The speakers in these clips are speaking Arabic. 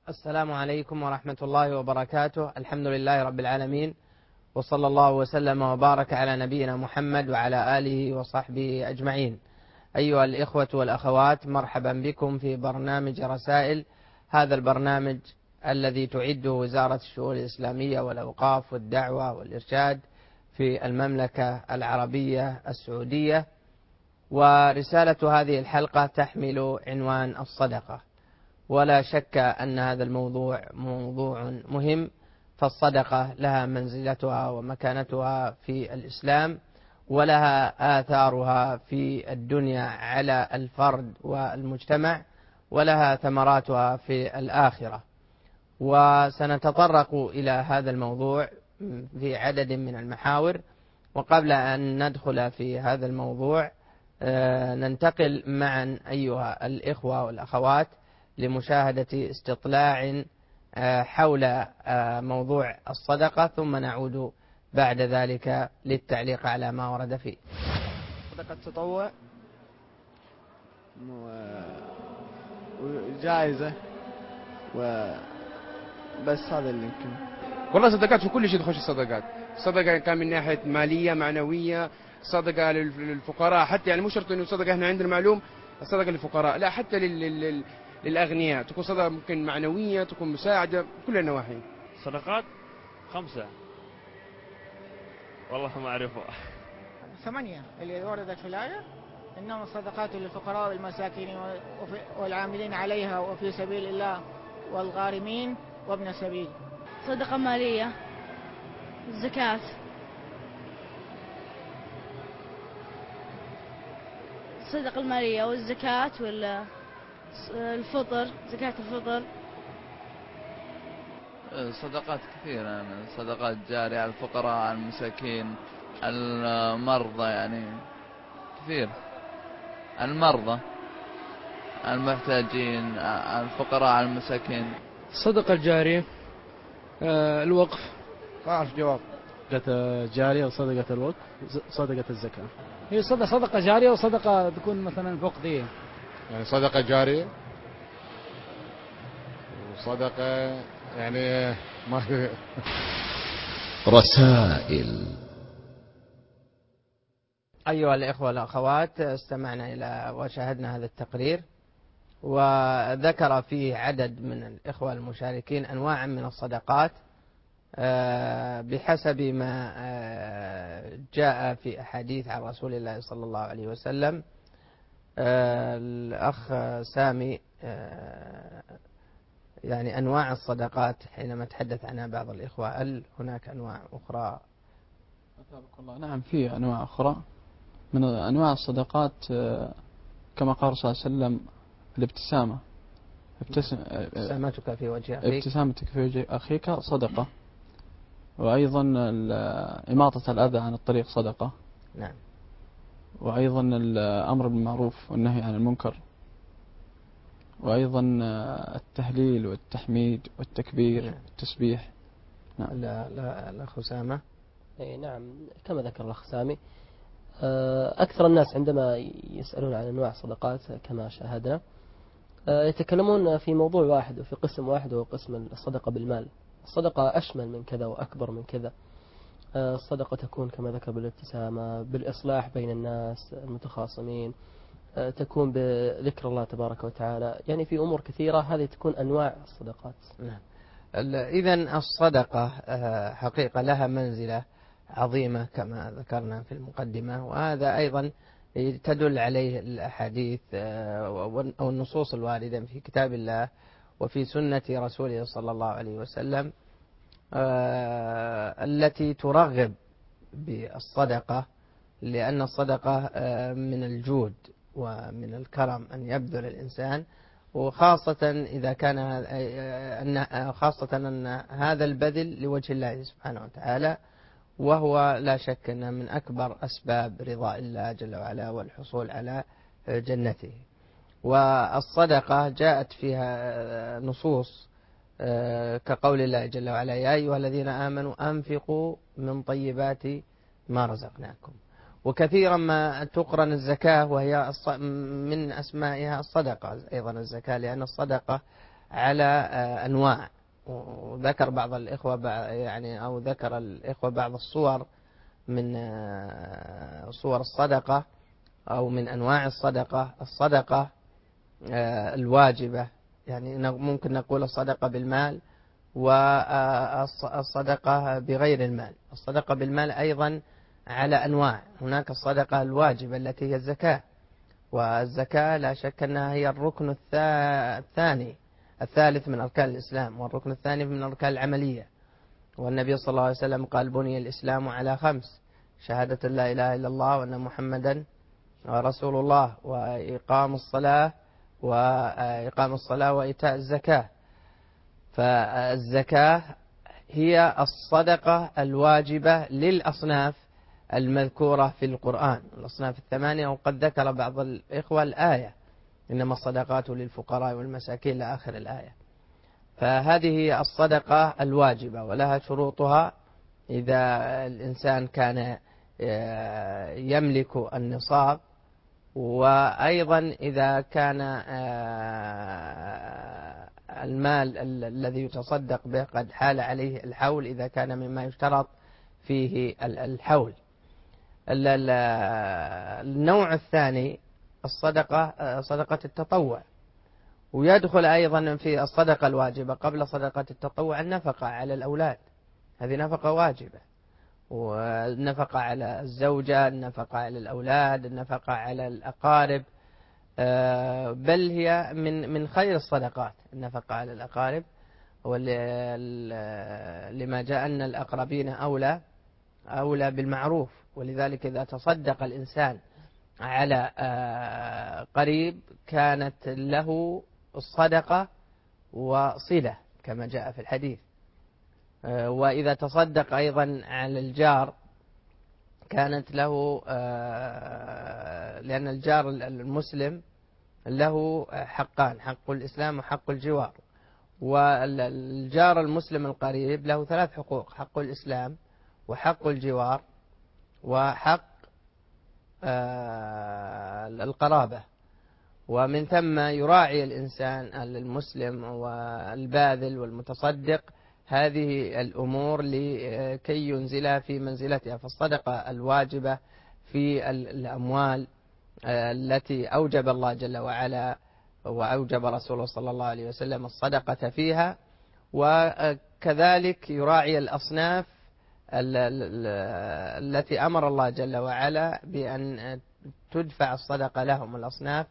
السلام عليكم ورحمة الله وبركاته. الحمد لله رب العالمين، وصلى الله وسلم وبارك على نبينا محمد وعلى آله وصحبه أجمعين. أيها الإخوة والأخوات، مرحبا بكم في برنامج رسائل. هذا البرنامج الذي تعده وزارة الشؤون الإسلامية والأوقاف والدعوة والإرشاد في المملكة العربية السعودية. ورسالة هذه الحلقة تحمل عنوان الصدقة، ولا شك أن هذا الموضوع موضوع مهم، فالصدقة لها منزلتها ومكانتها في الإسلام، ولها آثارها في الدنيا على الفرد والمجتمع، ولها ثمراتها في الآخرة. وسنتطرق إلى هذا الموضوع في عدد من المحاور. وقبل أن ندخل في هذا الموضوع ننتقل معا أيها الإخوة والأخوات لمشاهدة استطلاع حول موضوع الصدقة، ثم نعود بعد ذلك للتعليق على ما ورد فيه. صدقة تطوع وجائزة وبس، هذا اللي يمكن. والله صدقات في كل شيء تخش الصدقات. صدقة كان من ناحية مالية معنوية، صدقة للفقراء، حتى يعني مو شرط انه صدقة احنا عندنا معلوم الصدقة للفقراء، لا حتى للأغنياء تكون صدقة، ممكن معنوية، تكون مساعدة، كل النواحي. صدقات 5 والله ما أعرفه. 8 اللي وردت في الآية، إنما الصدقات للفقراء والمساكين والعاملين عليها وفي سبيل الله والغارمين وابن السبيل. صدقة مالية، الزكاة، الصدقة المالية والزكاة والفطر، زكاة الفطر. صدقات كثيرة، صدقات جارية على الفقراء، على المساكين، المرضى، يعني كثير، المرضى، المحتاجين، الفقراء، على المساكين. الصدقة الجارية، الوقف. ما أعرف جواب. صدقة جارية وصدقة الوقف، صدقة الزكاة. هي صدقة جارية وصدقة تكون مثلا فوق ذي، يعني صدقة جارية وصدقة يعني ما رسائل. أيها الإخوة والأخوات، استمعنا إلى وشاهدنا هذا التقرير، وذكر فيه عدد من الإخوة المشاركين أنواعا من الصدقات بحسب ما جاء في أحاديث عن رسول الله صلى الله عليه وسلم. الأخ سامي يعني أنواع الصدقات حينما تحدث عنها بعض الإخوة، هل هناك أنواع أخرى؟ أثابك الله. نعم، في أنواع أخرى من أنواع الصدقات، كما قال صلى الله عليه وسلم: الابتسامة، ابتسامتك في وجه أخيك، ابتسامتك في وجه أخيك صدقة. وأيضا إماطة الأذى عن الطريق صدقة. نعم. وأيضا الأمر بالمعروف والنهي عن المنكر. وأيضا التهليل والتحميد والتكبير. نعم. والتسبيح. نعم. لا الأخ سامة. نعم، كما ذكر الأخ سامي، أكثر الناس عندما يسألون عن أنواع الصدقات كما شاهدنا يتكلمون في موضوع واحد وفي قسم واحد، وهو قسم الصدقة بالمال. الصدقة أشمل من كذا وأكبر من كذا. الصدقة تكون كما ذكر بالابتسامة، بالإصلاح بين الناس المتخاصمين، تكون بذكر الله تبارك وتعالى، يعني في أمور كثيرة. هذه تكون أنواع الصدقات. نعم. إذن الصدقة حقيقة لها منزلة عظيمة كما ذكرنا في المقدمة، وهذا أيضا تدل عليه الأحاديث أو النصوص الواردة في كتاب الله وفي سنة رسوله صلى الله عليه وسلم التي ترغب بالصدقة، لأن الصدقة من الجود ومن الكرم أن يبذل الإنسان، وخاصة إذا كان أن هذا البذل لوجه الله سبحانه وتعالى، وهو لا شك أنه من أكبر أسباب رضاء الله جل وعلا والحصول على جنته. والصدقة جاءت فيها نصوص كقول الله جل وعلا: يا أيها الذين آمنوا أنفقوا من طيبات ما رزقناكم. وكثيرا ما تقرن الزكاة، وهي من أسمائها الصدقة أيضا الزكاة، لأن الصدقة على أنواع. وذكر بعض الإخوة يعني أو ذكر الإخوة بعض الصور من صور الصدقة أو من أنواع الصدقة الواجبة، يعني ممكن نقول الصدقة بالمال والصدقة بغير المال. الصدقة بالمال أيضا على أنواع. هناك الصدقة الواجبة التي هي الزكاة، والزكاة لا شك أنها هي الركن الثالث من أركان الإسلام، والركن الثاني من أركان العملية. والنبي صلى الله عليه وسلم قال: بني الإسلام على 5: شهادة لا إله إلا الله وأن محمدا رسول الله، وإقام الصلاة وإيتاء الزكاة. فالزكاة هي الصدقة الواجبة للأصناف المذكورة في القرآن، الأصناف 8، وقد ذكر بعض الإخوة الآية: إنما الصدقات للفقراء والمساكين لآخر الآية. فهذه هي الصدقة الواجبة، ولها شروطها. إذا الإنسان كان يملك النصاب، وأيضا إذا كان المال الذي يتصدق به قد حال عليه الحول، إذا كان مما يشترط فيه الحول. النوع الثاني صدقة التطوع، ويدخل أيضا في الصدقة الواجبة قبل صدقة التطوع النفقة على الأولاد، هذه نفقة واجبة، والنفقة على الزوجة، النفقة على الأولاد، النفقة على الأقارب، بل هي من خير الصدقات النفقة على الأقارب، لما جاء أن الأقربين أولى بالمعروف. ولذلك إذا تصدق الإنسان على قريب كانت له الصدقة وصلة كما جاء في الحديث. وإذا تصدق أيضا على الجار كانت له، لأن الجار المسلم له حقان: حق الإسلام وحق الجوار. والجار المسلم القريب له 3 حقوق: حق الإسلام وحق الجوار وحق القرابة. ومن ثم يراعي الإنسان المسلم والباذل والمتصدق هذه الأمور لكي ينزلها في منزلتها. فالصدقة الواجبة في الأموال التي أوجب الله جل وعلا وأوجب رسوله صلى الله عليه وسلم الصدقة فيها، وكذلك يراعي الأصناف التي أمر الله جل وعلا بأن تدفع الصدقة لهم، الأصناف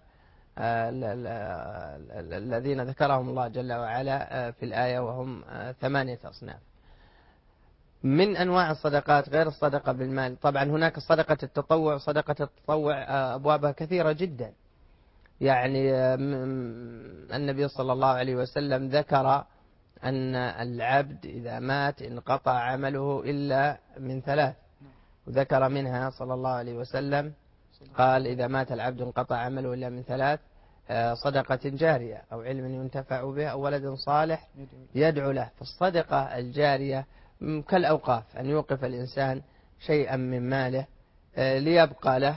الذين ذكرهم الله جل وعلا في الآية، وهم 8 أصناف. من أنواع الصدقات غير الصدقة بالمال طبعا هناك صدقة التطوع. صدقة التطوع أبوابها كثيرة جدا، يعني النبي صلى الله عليه وسلم ذكر أن العبد إذا مات انقطع عمله إلا من 3، وذكر منها صلى الله عليه وسلم قال: إذا مات العبد انقطع عمله إلا من 3: صدقة جارية، أو علم ينتفع به، أو ولد صالح يدعو له. فالصدقة الجارية كالأوقاف، أن يوقف الإنسان شيئا من ماله ليبقى له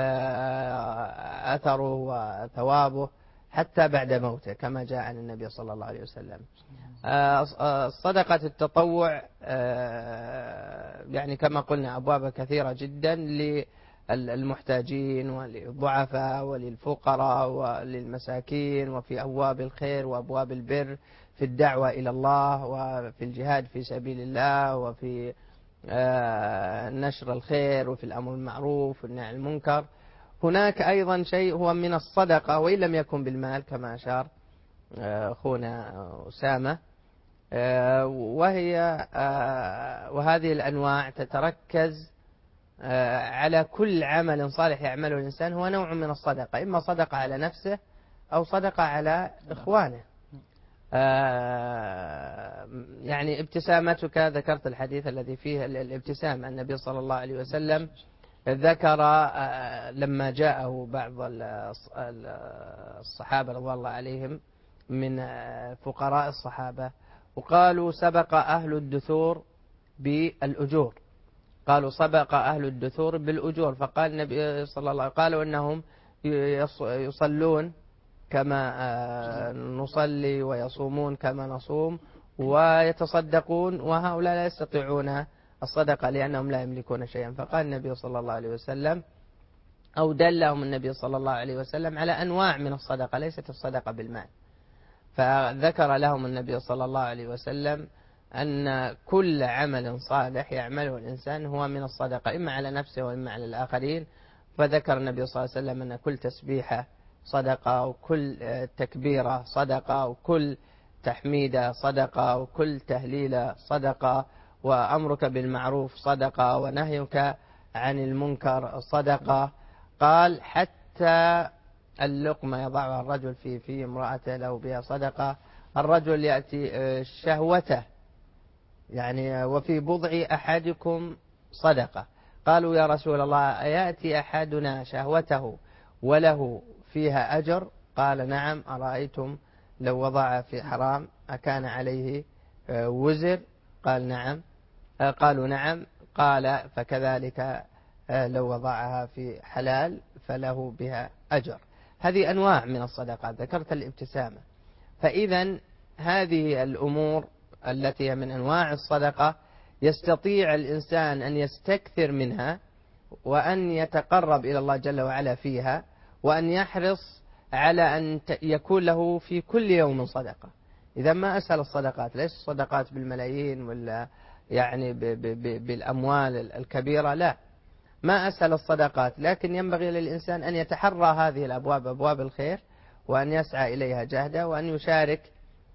أثره وثوابه حتى بعد موته، كما جاء عن النبي صلى الله عليه وسلم. صدقة التطوع يعني كما قلنا أبواب كثيرة جدا للمحتاجين وللضعفاء وللفقراء وللمساكين، وفي أبواب الخير وأبواب البر، في الدعوة إلى الله، وفي الجهاد في سبيل الله، وفي نشر الخير، وفي الأمر بالمعروف والنهي عن المنكر. هناك أيضا شيء هو من الصدقة وإن لم يكن بالمال كما أشار أخونا أسامة، وهذه الأنواع تتركز على كل عمل صالح يعمله الإنسان، هو نوع من الصدقة، إما صدقة على نفسه أو صدقة على إخوانه. يعني ابتسامتك، ذكرت الحديث الذي فيه الابتسام. النبي صلى الله عليه وسلم ذكر لما جاءه بعض الصحابة رضي الله عليهم من فقراء الصحابة وقالوا: سبق أهل الدثور بالأجور. قالوا: سبق أهل الدثور بالأجور. فقال النبي صلى الله عليه وسلم: قالوا إنهم يصلون كما نصلي، ويصومون كما نصوم، ويتصدقون، وهؤلاء لا يستطيعون الصدقة لأنهم لا يملكون شيئا. فقال النبي صلى الله عليه وسلم، أو دلهم النبي صلى الله عليه وسلم على أنواع من الصدقة ليست الصدقة بالمال. فذكر لهم النبي صلى الله عليه وسلم أن كل عمل صالح يعمله الإنسان هو من الصدقة، إما على نفسه وإما على الآخرين. فذكر النبي صلى الله عليه وسلم أن كل تسبيحة صدقة، وكل تكبيرة صدقة، وكل تحميدة صدقة، وكل تهليلة صدقة، وأمرك بالمعروف صدقة، ونهيك عن المنكر صدقة. قال حتى اللقمة يضعها الرجل في امرأته له بها صدقة. الرجل يأتي شهوته يعني وفي بضع أحدكم صدقة. قالوا يا رسول الله أيأتي أحدنا شهوته وله فيها أجر؟ قال نعم. أرأيتم لو وضع في حرام أكان عليه وزر؟ قال نعم. قالوا نعم. قال فكذلك لو وضعها في حلال فله بها أجر. هذه أنواع من الصدقات. ذكرت الابتسامة. فإذا هذه الأمور التي من أنواع الصدقة يستطيع الإنسان أن يستكثر منها، وأن يتقرب إلى الله جل وعلا فيها، وأن يحرص على أن يكون له في كل يوم صدقة. إذا ما أسهل الصدقات، ليس الصدقات بالملايين ولا يعني بالأموال الكبيرة، لا، ما أسهل الصدقات، لكن ينبغي للإنسان أن يتحرى هذه الأبواب، أبواب الخير، وأن يسعى إليها جهدا، وأن يشارك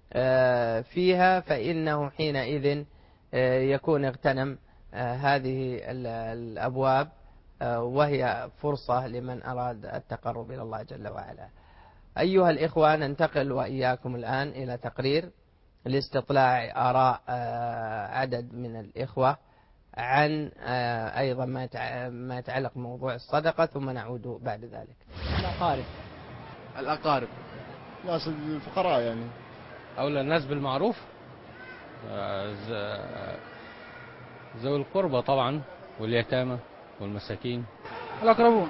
فيها، فإنه حينئذ يكون اغتنم هذه الأبواب، وهي فرصة لمن أراد التقرب إلى الله جل وعلا. أيها الإخوة، ننتقل وإياكم الآن إلى تقرير لاستطلاع آراء عدد من الإخوة عن أيضا ما يتعلق بموضوع الصدقة، ثم نعود بعد ذلك. الأقارب ناس الفقراء يعني، أولى الناس بالمعروف ذوي القربى طبعا، واليتامى والمساكين. الأقربون.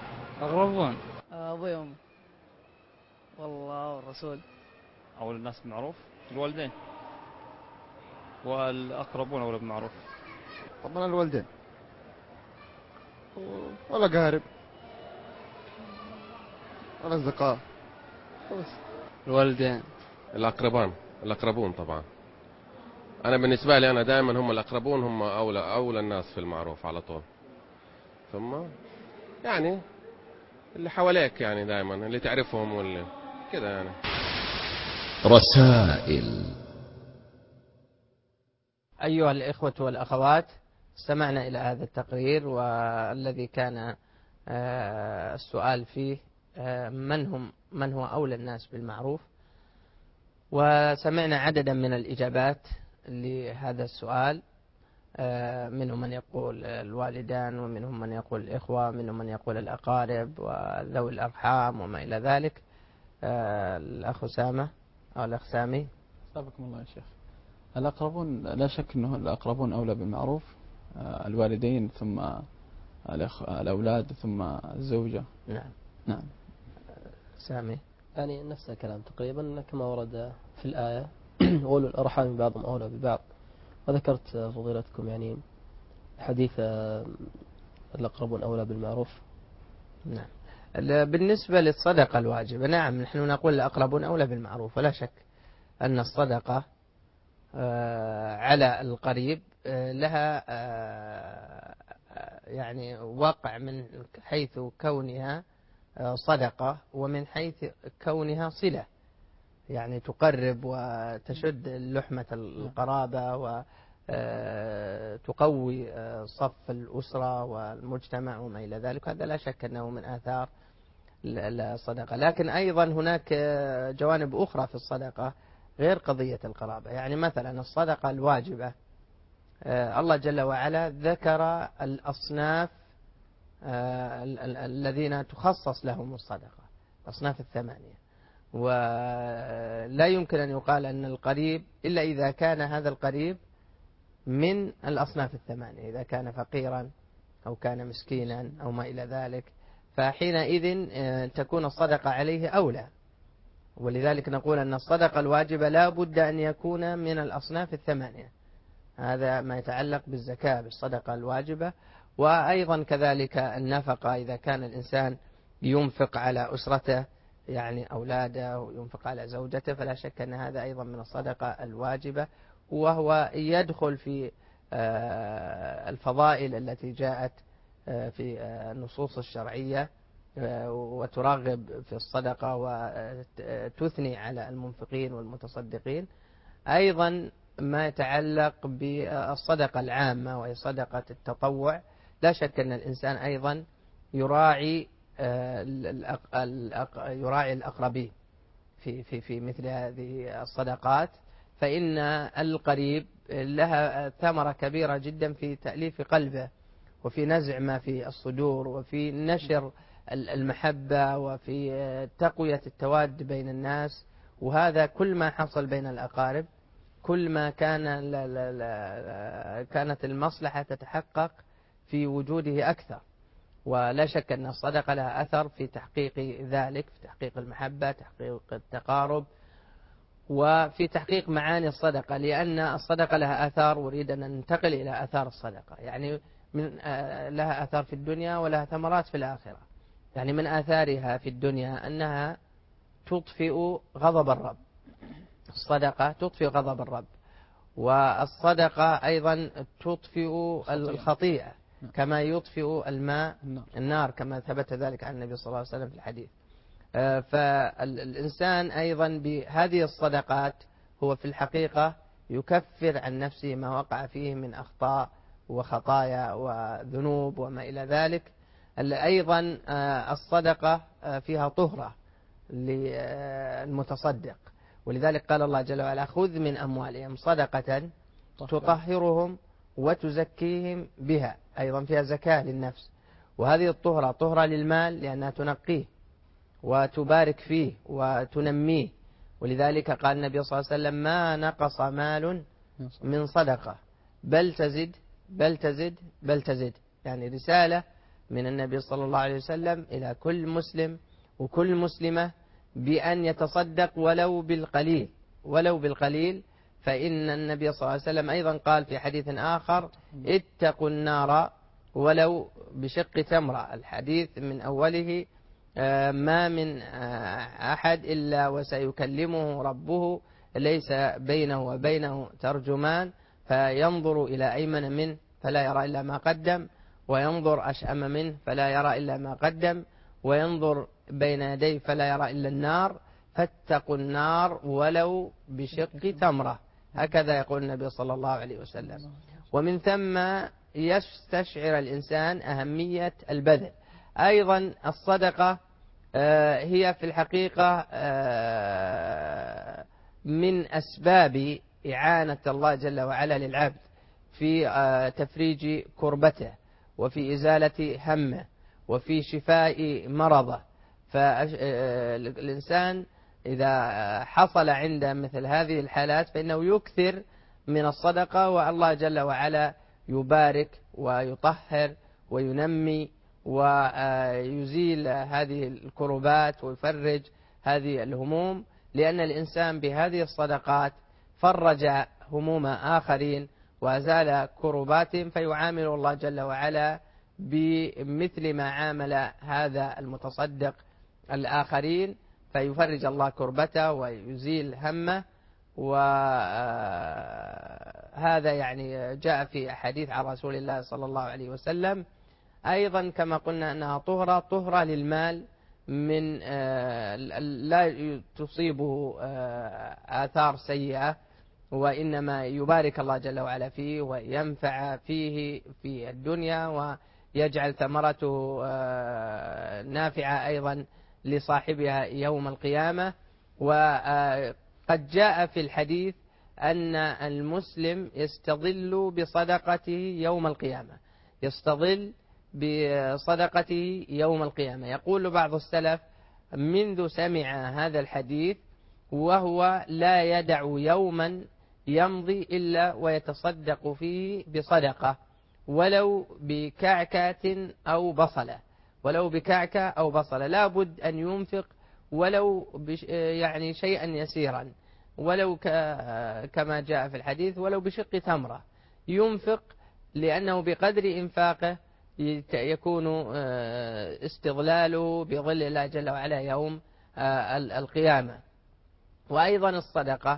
أبوي وأمي والله والرسول. أولى الناس بالمعروف الوالدين، والأقربون أولى بالمعروف. طبعا الوالدين والأقارب والأصدقاء. الوالدين. الأقربون طبعا. أنا بالنسبة لي أنا دائما هم الأقربون، هم أولى الناس في المعروف على طول، ثم يعني اللي حواليك يعني دائما اللي تعرفهم واللي كده يعني. رسائل. أيها الإخوة والأخوات، استمعنا إلى هذا التقرير، والذي كان السؤال فيه من هو أولى الناس بالمعروف، وسمعنا عددا من الإجابات لهذا السؤال. منهم من يقول الوالدان، ومنهم من يقول الإخوة، منهم من يقول الأقارب وذوي الأرحام وما إلى ذلك. الأخ أسامة أو الأخ سامي. سابقكم الله يا شيخ. الأقربون لا شك أنه الأقربون أولى بالمعروف، الوالدين ثم الأولاد ثم الزوجة. نعم. سامي. يعني نفس الكلام تقريبا كما ورد في الآية أولو الأرحام بعضهم أولى ببعض. وذكرت فضيلتكم يعني حديث الأقربون أولى بالمعروف. نعم. بالنسبة للصدقة الواجبة، نعم نحن نقول الأقربون أولى بالمعروف، ولا شك أن الصدقة على القريب لها يعني وقع من حيث كونها صدقة، ومن حيث كونها صلة، يعني تقرب وتشد لحمة القرابة، وتقوي صف الأسرة والمجتمع وما إلى ذلك. هذا لا شك أنه من آثار الصدقة. لكن أيضا هناك جوانب أخرى في الصدقة غير قضية القرابة. يعني مثلا الصدقة الواجبة، الله جل وعلا ذكر الأصناف الذين تخصص لهم الصدقة، الأصناف الثمانية، ولا يمكن أن يقال أن القريب إلا إذا كان هذا القريب من الأصناف الثمانية، إذا كان فقيرا أو كان مسكينا أو ما إلى ذلك، فحينئذ تكون الصدقة عليه أولى. ولذلك نقول أن الصدقة الواجبة لا بد أن يكون من الأصناف الثمانية. هذا ما يتعلق بالزكاة بالصدقة الواجبة. وأيضا كذلك النفقة، إذا كان الإنسان ينفق على أسرته يعني أولاده وينفق على زوجته، فلا شك أن هذا أيضا من الصدقة الواجبة، وهو يدخل في الفضائل التي جاءت في النصوص الشرعية وترغب في الصدقة وتثني على المنفقين والمتصدقين. أيضا ما يتعلق بالصدقة العامة وهي صدقة التطوع، لا شك أن الإنسان أيضا يراعي الأقربين في مثل هذه الصدقات، فإن القريب لها ثمرة كبيرة جدا في تأليف قلبه وفي نزع ما في الصدور وفي نشر المحبة وفي تقوية التواد بين الناس. وهذا كل ما حصل بين الأقارب كل ما كانت المصلحة تتحقق في وجوده أكثر. ولا شك أن الصدقة لها أثر في تحقيق ذلك، في تحقيق المحبة، تحقيق التقارب، وفي تحقيق معاني الصدقة. لأن الصدقة لها أثار، وريد أن ننتقل إلى أثار الصدقة. يعني لها أثار في الدنيا ولها ثمرات في الآخرة. يعني من آثارها في الدنيا أنها تطفئ غضب الرب، الصدقة تطفئ غضب الرب. والصدقة أيضا تطفئ الخطيئة كما يطفئ الماء النار، كما ثبت ذلك عن النبي صلى الله عليه وسلم في الحديث. فالإنسان أيضا بهذه الصدقات هو في الحقيقة يكفر عن نفسه ما وقع فيه من أخطاء وخطايا وذنوب وما إلى ذلك. أيضا الصدقة فيها طهرة للمتصدق، ولذلك قال الله جل وعلا: خذ من أموالهم صدقة تطهرهم وتزكيهم بها. أيضا فيها زكاة للنفس. وهذه الطهرة طهرة للمال لأنها تنقيه وتبارك فيه وتنميه. ولذلك قال النبي صلى الله عليه وسلم: ما نقص مال من صدقة بل تزد بل تزد بل تزد. يعني رسالة من النبي صلى الله عليه وسلم إلى كل مسلم وكل مسلمة بأن يتصدق ولو بالقليل، ولو بالقليل. فإن النبي صلى الله عليه وسلم أيضا قال في حديث آخر: اتقوا النار ولو بشق تمرة. الحديث من أوله: ما من أحد إلا وسيكلمه ربه ليس بينه وبينه ترجمان، فينظر إلى أيمن منه فلا يرى إلا ما قدم، وينظر أشأم منه فلا يرى إلا ما قدم، وينظر بين يديه فلا يرى إلا النار، فاتقوا النار ولو بشق تمرة. هكذا يقول النبي صلى الله عليه وسلم. ومن ثم يستشعر الإنسان أهمية البذل. أيضا الصدقة هي في الحقيقة من أسباب إعانة الله جل وعلا للعبد في تفريج كربته وفي إزالة همه وفي شفاء مرضه. فالإنسان إذا حصل عنده مثل هذه الحالات فإنه يكثر من الصدقة، والله جل وعلا يبارك ويطهر وينمي ويزيل هذه الكربات ويفرج هذه الهموم. لأن الإنسان بهذه الصدقات فرج هموم آخرين وأزال كرباتهم، فيعامل الله جل وعلا بمثل ما عامل هذا المتصدق الآخرين، فيفرج الله كربته ويزيل همه. وهذا يعني جاء في أحاديث عن رسول الله صلى الله عليه وسلم. أيضا كما قلنا أنها طهرة للمال من لا تصيبه آثار سيئة، وإنما يبارك الله جل وعلا فيه وينفع فيه في الدنيا ويجعل ثمرته نافعة أيضا لصاحبها يوم القيامة. وقد جاء في الحديث أن المسلم يستظل بصدقته يوم القيامة، يستظل بصدقته يوم القيامة. يقول بعض السلف: منذ سمع هذا الحديث وهو لا يدع يوما يمضي إلا ويتصدق فيه بصدقة، ولو بكعكة أو بصلة، ولو بكعكة أو بصلة. لا بد أن ينفق ولو يعني شيئا يسيرا، ولو كما جاء في الحديث ولو بشق تمرة ينفق، لأنه بقدر إنفاقه يكون استظلاله بظل الله جل وعلا يوم القيامة. وأيضا الصدقة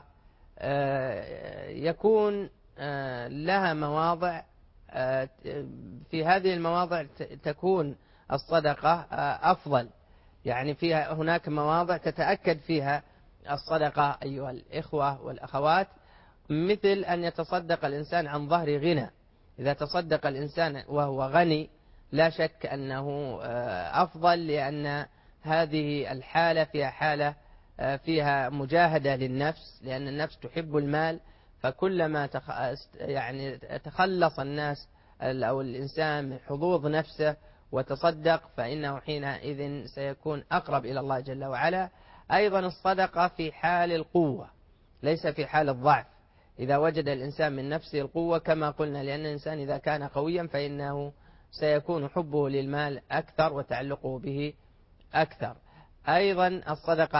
يكون لها مواضع، في هذه المواضع تكون الصدقة أفضل، يعني فيها هناك مواضع تتأكد فيها الصدقة أيها الإخوة والأخوات، مثل أن يتصدق الإنسان عن ظهر غنى. إذا تصدق الإنسان وهو غني لا شك أنه أفضل، لأن هذه الحالة فيها مجاهدة للنفس، لأن النفس تحب المال، فكلما يعني تخلص الناس أو الإنسان من حظوظ نفسه وتصدق فإنه حينئذ سيكون أقرب إلى الله جل وعلا. أيضا الصدقة في حال القوة ليس في حال الضعف، إذا وجد الإنسان من نفسه القوة كما قلنا، لأن الإنسان إذا كان قويا فإنه سيكون حبه للمال أكثر وتعلقه به أكثر. أيضا الصدقة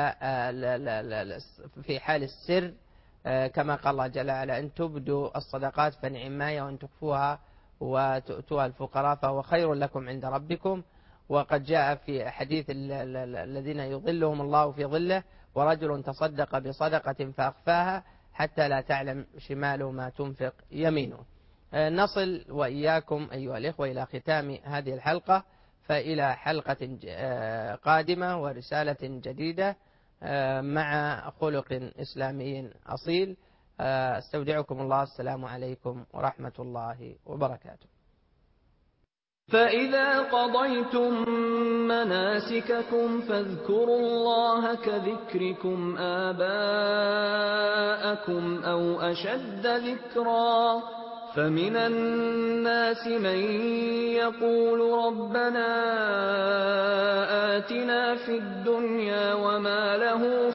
في حال السر، كما قال الله جل وعلا أن تبدوا الصدقات فنعما هي، وأن تخفوها وتؤتوها الفقراء فهو خير لكم عند ربكم. وقد جاء في حديث الذين يظلهم الله في ظله: ورجل تصدق بصدقة فأخفاها حتى لا تعلم شماله ما تنفق يمينه. نصل وإياكم أيها الإخوة إلى ختام هذه الحلقة، فإلى حلقة قادمة ورسالة جديدة مع خلق إسلامي أصيل. استودعكم الله، السلام عليكم ورحمة الله وبركاته. فإذا قضيتم مناسككم فاذكروا الله كذكركم آباءكم أو أشد ذكرا، فمن الناس من يقول ربنا آتنا في الدنيا وما له